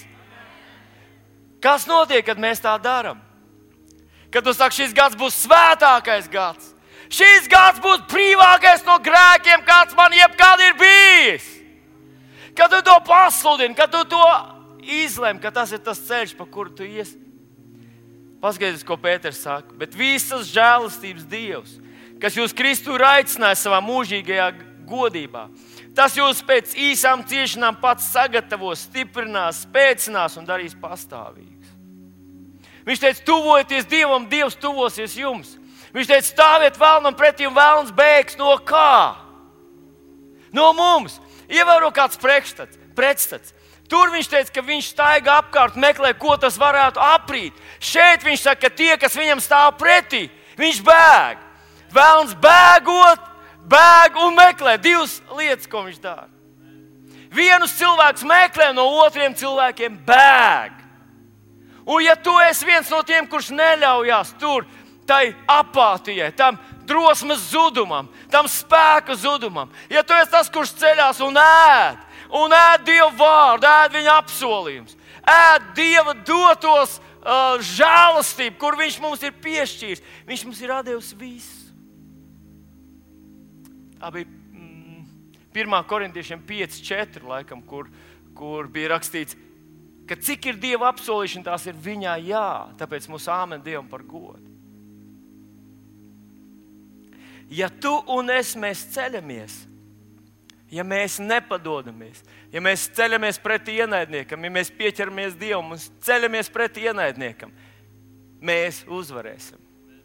Kas notiek, kad mēs tā darām? Kad tu saki, šis gads būs svētākais gads. Šis gads būs brīvākais no grēkiem, kāds man jebkad ir bijis. Kad tu to pasludini, kad tu to izlem, ka tas ir tas ceļš, pa kuru tu ies. Paskaties, ko Pēters saka. Bet visas žēlastības Dievs, kas jūs Kristu ir aicinājis savā mūžīgajā godībā, tas jūs pēc īsām ciešanām pats sagatavos, stiprinās, spēcinās un darīs pastāvīgus. Viņš teica: tuvojieties Dievam, Dievs tuvosies jums. Viņš teica: stāviet vēlnam pretī un vēlns bēgs no kā? No mums. Ievēro kāds pretstats. Tur viņš teica, ka viņš staigā apkārt, meklē, ko tas varētu aprīt. Šeit viņš saka, ka tie, kas viņam stāv pretī, viņš bēg. Vēlns bēgot, bēg un meklē. Divas lietas, ko viņš dara. Vienus cilvēkus meklē, no otriem cilvēkiem bēg. Un ja tu esi viens no tiem, kurš neļaujās tur, tai apātijai, tam drosmes zudumam, tam spēka zudumam. Ja tu esi tas, kurš ceļās un ēd Dieva vārdu, ēd viņa apsolījumus, ēd Dieva dotos žēlastību, kur Viņš mums ir piešķīris. Viņš mums ir devis visu. Tā bija 1. korintiešiem 5:4 laikam, kur bija rakstīts, ka cik ir Dieva apsolīšana, tās ir viņā jā, tāpēc mūsu āmen Dievam par godu. Ja tu un es mēs ceļamies, ja mēs nepadodamies, ja mēs ceļamies pretī ienaidniekam, ja mēs pieķeramies Dievam un ceļamies pretī ienaidniekam, mēs uzvarēsim.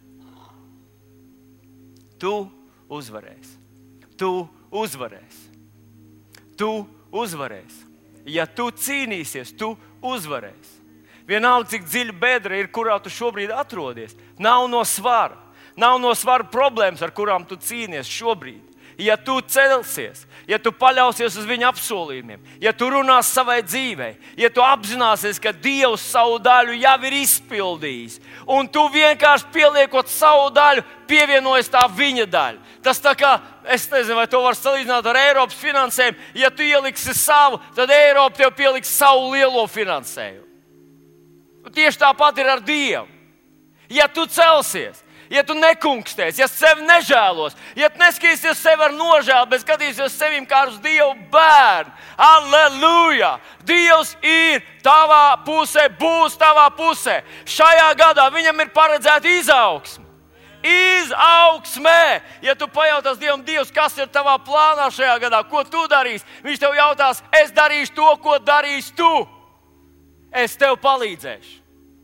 Tu uzvarēsi. Tu uzvarēsi. Tu uzvarēsi. Ja tu cīnīsies, tu uzvarēsi. Vienalga, cik dziļa bedra ir, kurā tu šobrīd atrodies, nav no svara. Nav no svara problēmas, ar kurām tu cīnies šobrīd. Ja tu celsies, ja tu paļausies uz viņa apsolījumiem, ja tu runās savai dzīvei, ja tu apzināsies, ka Dievs savu daļu jau ir izpildījis, un tu vienkārši pieliekot savu daļu, pievienojies tā viņa daļa. Tas tā kā es nezinu, vai to var salīdzināt ar Eiropas finansējumu. Ja tu ieliksi savu, tad Eiropa tev pieliks savu lielo finansējumu. Un tieši tāpat ir ar Dievu. Ja tu celsies, ja tu nekungstēsi, ja sevi nežēlos, ja tu neskatīsies sevi ar nožēlu, bet skatīsies sevim kā uz Dievu bērnu. Alleluja! Dievs ir tavā pusē, būs tavā pusē. Šajā gadā viņam ir paredzēta izaugsme. Izaugsmē! Ja tu pajautās Dievam, Dievs, kas ir tavā plānā šajā gadā, ko tu darīsi, viņš tev jautās, es darīšu to, ko darīsi tu. Es tev palīdzēšu.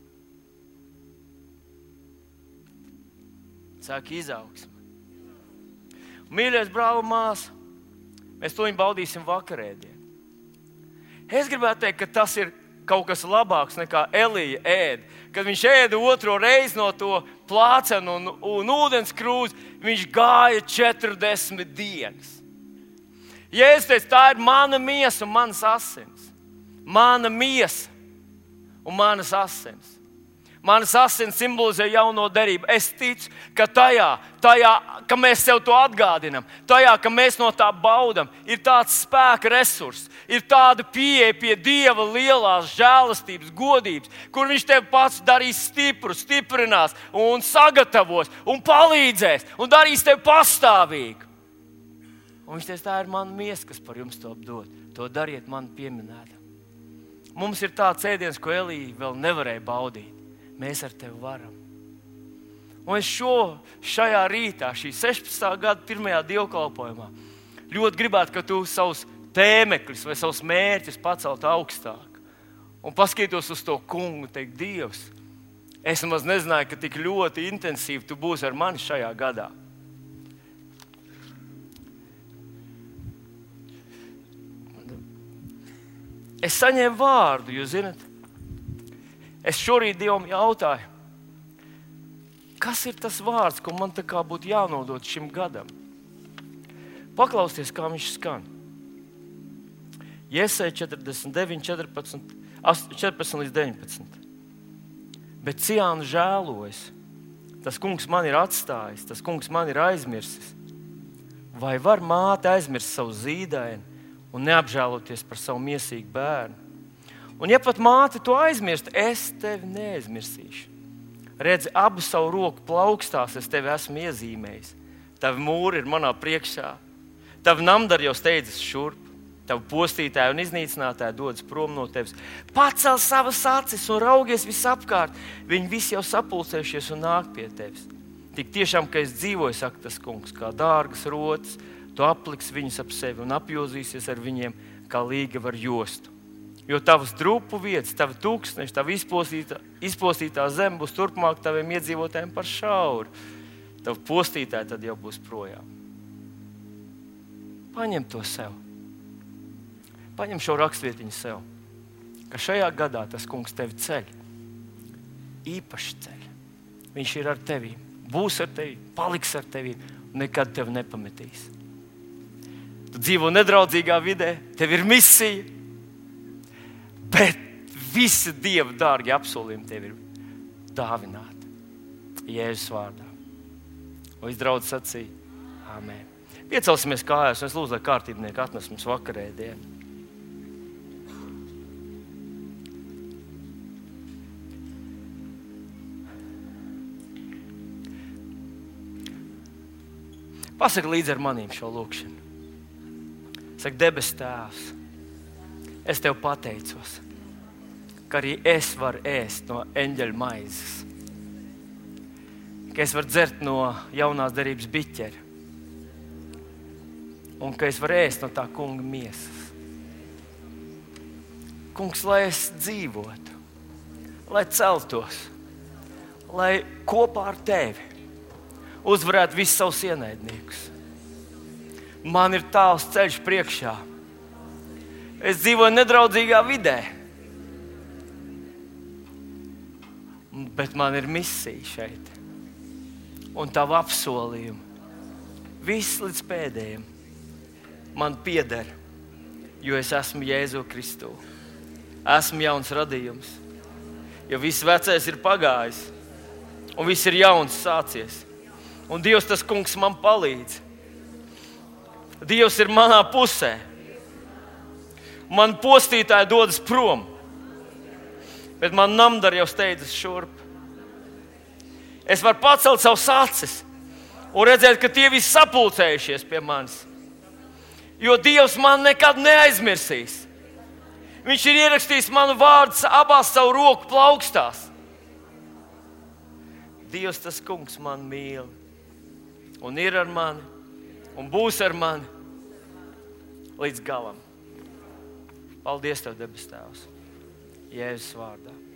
Sāk izaugsme. Mīļais brāl un māsa, mēs to baudīsim vakarēdienu. Es gribētu teikt, ka tas ir kaut kas labāks nekā Elija ēda. Kad viņš ēda otro reizi no to plācenu un ūdens krūzi, viņš gāja 40 dienas. Jēzus teica, tā ir mana miesa un manas asins. Mana miesa un manas asins. Manas asins simbolizē jauno derību. Es ticu, ka tajā, ka mēs sev to atgādinām, tajā, ka mēs no tā baudam, ir tāds spēka resurss, ir tāda pieeja pie Dieva lielās žēlastības, godības, kur viņš tev pats darīs stipru, stiprinās un sagatavos un palīdzēs un darīs tev pastāvīgu. Un viņš teica, tā ir mana miesa, kas par jums to dod. To dariet man pieminētam. Mums ir tāds ēdiens, ko Elija vēl nevarēja baudīt. Mēs ar tevi varam. Un es šajā rītā, šī 16. gada pirmajā dievkalpojumā, ļoti gribētu, ka tu savus tēmekļus vai savus mērķus paceltu augstāk. Un paskatītos uz to kungu, teikt, Dievs, es nemaz nezināju, ka tik ļoti intensīvi tu būsi ar mani šajā gadā. Es saņēmu vārdu, jūs zināt. Es šorīt Dievam jautāju, kas ir tas vārds, ko man tā kā būtu jānodot šim gadam? Paklausieties, kā viņš skan. Jesaja 49, 14 līdz 19. Bet Ciāna žēlojas. Tas kungs man ir atstājis, tas kungs man ir aizmirsis. Vai var māte aizmirst savu zīdaini un neapžēloties par savu miesīgu bērnu? Un ja pat māte to aizmirst, es tevi neaizmirsīšu. Redzi, abu savu roku plaukstās, es tevi esmu iezīmējis. Tavi mūri ir manā priekšā. Tavi namdari jau steidzas šurp. Tavi postītāji un iznīcinātāji dodas prom no tevis. Pacel savas acis un raugies visapkārt. Viņi visi jau sapulcējušies un nāk pie tevis. Tik tiešām, ka es dzīvoju, saka tas kungs, kā dārgas rotas, tu apliks viņus ap sevi un apjozīsies ar viņiem, kā līgava ar jostu. Jo tavas drupu vietas, tava tūkstneši, tava izpostītā zeme būs turpmāk taviem iedzīvotājiem par šauru. Tava postītāji tad jau būs projām. Paņem to sev. Paņem šo rakstvietiņu sev. Ka šajā gadā tas kungs tevi ceļ. Īpaši ceļ. Viņš ir ar tevi. Būs ar tevi, paliks ar tevi un nekad tevi nepametīs. Tu dzīvo nedraudzīgā vidē, tev ir misija. Bet visi Dieva dārgi apsolījumi tev ir dāvināti Jēzus vārdā. Un izdraudz sacīja, āmen. Piecelsimies kājās, un es lūdzu, lai kārtībnieki atnes mums vakarēdienu. Pasaka līdzi ar manīm šo lūkšanu. Saka, debes Tēvs, es tev pateicos, ka arī es varu ēst no eņģeļa maizes, ka es varu dzert no jaunās derības biķera un ka es varu ēst no tā kunga miesas. Kungs, lai es dzīvotu, lai celtos, lai kopā ar tevi uzvarētu visus savus ienaidniekus. Man ir tāls ceļš priekšā. Es dzīvoju nedraudzīgā vidē, bet man ir misija šeit. Un tavu apsolījumu, viss līdz pēdējiem, man pieder, jo es esmu Jēzu Kristu. Esmu jauns radījums, jo viss vecais ir pagājis, un viss ir jauns sācies. Un Dievs, tas kungs, man palīdz. Dievs ir manā pusē. Man postītāji dodas prom, bet man namdari jau steidzas šurp. Es varu pacelt savus acis un redzēt, ka tie visi sapulcējušies pie manis. Jo Dievs man nekad neaizmirsīs. Viņš ir ierakstījis manu vārdu abās savu roku plaukstās. Dievs, tas kungs, man mīl. Un ir ar mani, un būs ar mani līdz galam. Paldies Tev, debes Tēvs, Jēzus vārdā.